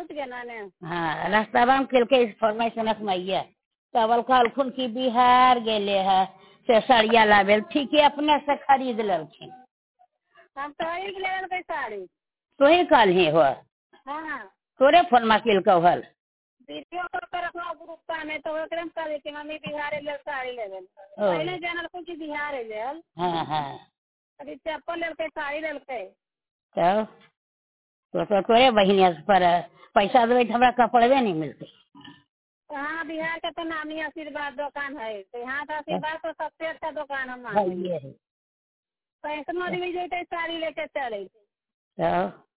पहुँच गए ना ने। हाँ रास्ता में के इन्फॉर्मेशन मैया तबल कहलखुन की बिहार गेले है से सड़िया लाबे ठीक है अपने से खरीद लखिन। हम तो ही ले गए साड़ी। तो ही कल ही हो हाँ तोरे फोन में किल कहल वीडियो कॉल कर अपना ग्रुप में तो ओकरे करे कि मम्मी बिहार ले साड़ी ले पहले जानल को कि बिहार ले। हाँ हाँ अभी चप्पल लेके साड़ी लेके तो तोरे बहिनिया पर पैसा देवे तो हमरा कपड़वे नहीं मिलते। हाँ बिहार का तो नामी आशीर्वाद दुकान है तो यहाँ का आशीर्वाद तो सबसे अच्छा दुकान हम ये है पैसा भी जैसे साड़ी लेके चले।